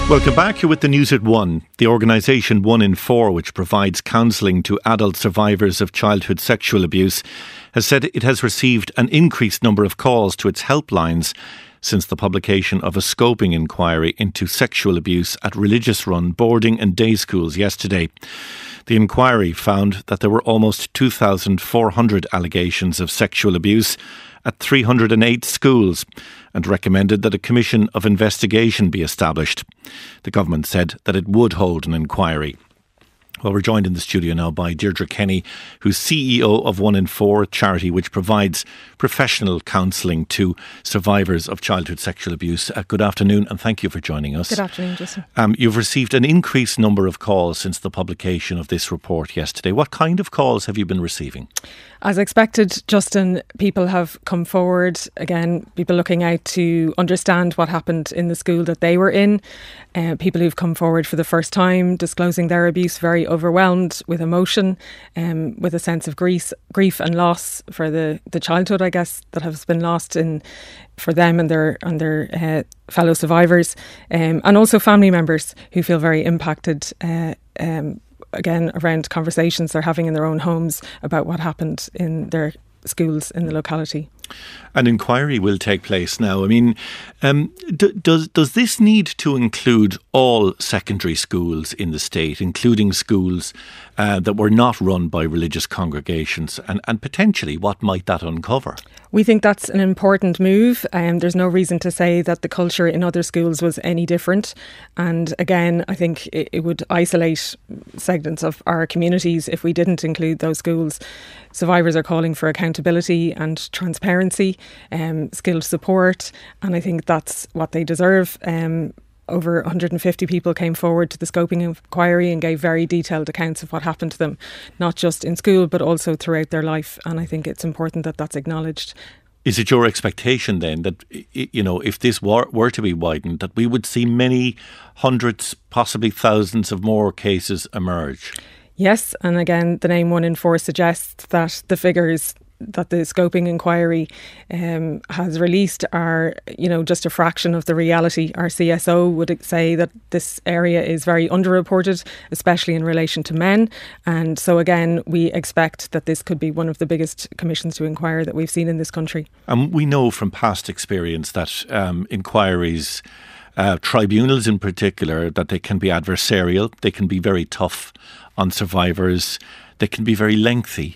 Welcome back. You're with the news at 1. The organisation 1 in 4, which provides counselling to adult survivors of childhood sexual abuse, has said it has received an increased number of calls to its helplines since the publication of a scoping inquiry into sexual abuse at religious-run boarding and day schools yesterday. The inquiry found that there were almost 2,400 allegations of sexual abuse at 308 schools and recommended that a commission of investigation be established. The government said that it would hold an inquiry. Well, we're joined in the studio now by Deirdre Kenny, who's CEO of 1 in 4, a charity which provides professional counselling to survivors of childhood sexual abuse. Good afternoon, and thank you for joining us. Good afternoon, Justin. You've received an increased number of calls since the publication of this report yesterday. What kind of calls have you been receiving? As expected, Justin, people have come forward, again, people looking out to understand what happened in the school that they were in, people who've come forward for the first time, disclosing their abuse, very overwhelmed with emotion, with a sense of grief and loss for the childhood, I guess, that has been lost for them and their fellow survivors, and also family members who feel very impacted, again, around conversations they're having in their own homes about what happened in their schools in the locality. An inquiry will take place now. I mean, does this need to include all secondary schools in the state, including schools that were not run by religious congregations? And potentially, what might that uncover? We think that's an important move. There's no reason to say that the culture in other schools was any different. And again, I think it would isolate segments of our communities if we didn't include those schools. Survivors are calling for accountability and transparency, skilled support, and I think that's what they deserve. Over 150 people came forward to the scoping inquiry and gave very detailed accounts of what happened to them, not just in school but also throughout their life, and I think it's important that that's acknowledged. Is it your expectation then that, if this were to be widened, that we would see many hundreds, possibly thousands of more cases emerge? Yes, and again, the name 1 in 4 suggests that the figures that the scoping inquiry has released are, just a fraction of the reality. Our CSO would say that this area is very underreported, especially in relation to men. And so again, we expect that this could be one of the biggest commissions to inquire that we've seen in this country. And we know from past experience that inquiries, tribunals in particular, that they can be adversarial, they can be very tough on survivors, they can be very lengthy.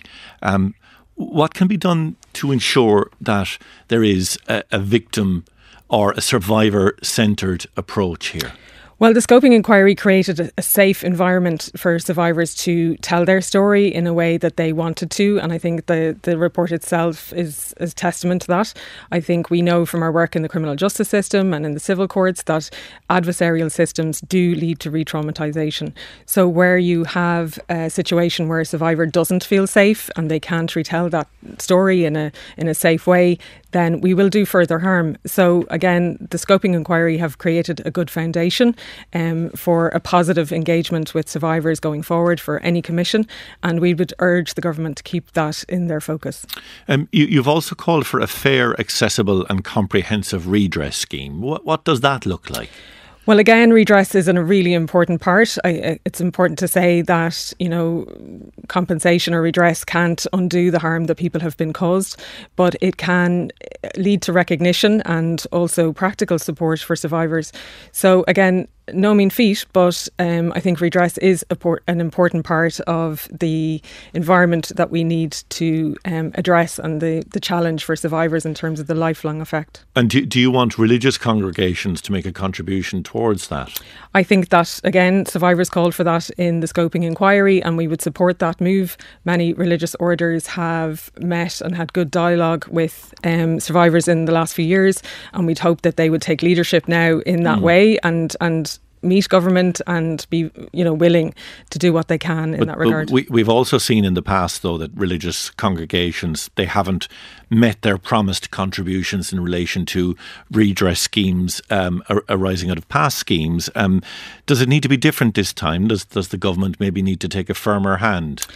What can be done to ensure that there is a victim or a survivor-centred approach here? Well, the scoping inquiry created a safe environment for survivors to tell their story in a way that they wanted to, and I think the report itself is testament to that. I think we know from our work in the criminal justice system and in the civil courts that adversarial systems do lead to re-traumatisation. So where you have a situation where a survivor doesn't feel safe and they can't retell that story in a safe way, then we will do further harm. So again, the scoping inquiry have created a good foundation for a positive engagement with survivors going forward for any commission, and we would urge the government to keep that in their focus. You've also called for a fair, accessible and comprehensive redress scheme. What does that look like? Well, again, redress is a really important part. It's important to say that, compensation or redress can't undo the harm that people have been caused, but it can lead to recognition and also practical support for survivors. So again, no mean feat, but I think redress is an important part of the environment that we need to address and the challenge for survivors in terms of the lifelong effect. And do you want religious congregations to make a contribution towards that? I think that, again, survivors called for that in the scoping inquiry, and we would support that move. Many religious orders have met and had good dialogue with survivors in the last few years, and we'd hope that they would take leadership now in that way and meet government and be willing to do what they can in that regard. We've also seen in the past, though, that religious congregations, they haven't met their promised contributions in relation to redress schemes arising out of past schemes. Does it need to be different this time? Does the government maybe need to take a firmer hand?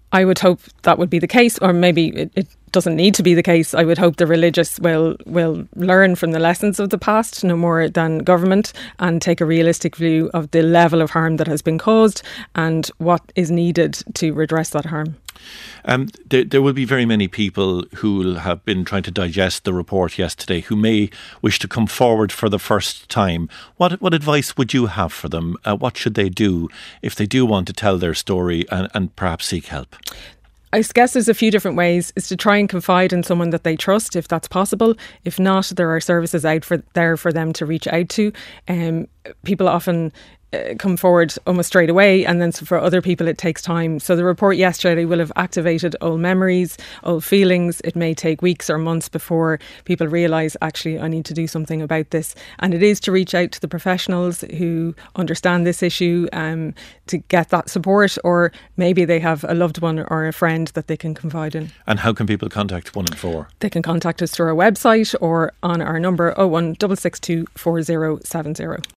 I would hope that would be the case, or maybe it doesn't need to be the case. I would hope the religious will learn from the lessons of the past, no more than government, and take a realistic view of the level of harm that has been caused and what is needed to redress that harm. There will be very many people who will have been trying to digest the report yesterday who may wish to come forward for the first time. What advice would you have for them? What should they do if they do want to tell their story and perhaps seek help? I guess there's a few different ways. Is to try and confide in someone that they trust, if that's possible. If not, there are services out there for them to reach out to. People often come forward almost straight away, and then for other people it takes time. So the report yesterday will have activated old memories, old feelings. It may take weeks or months before people realise, actually, I need to do something about this. And it is to reach out to the professionals who understand this issue to get that support, or maybe they have a loved one or a friend that they can confide in. And how can people contact 114? They can contact us through our website or on our number 01662 4070.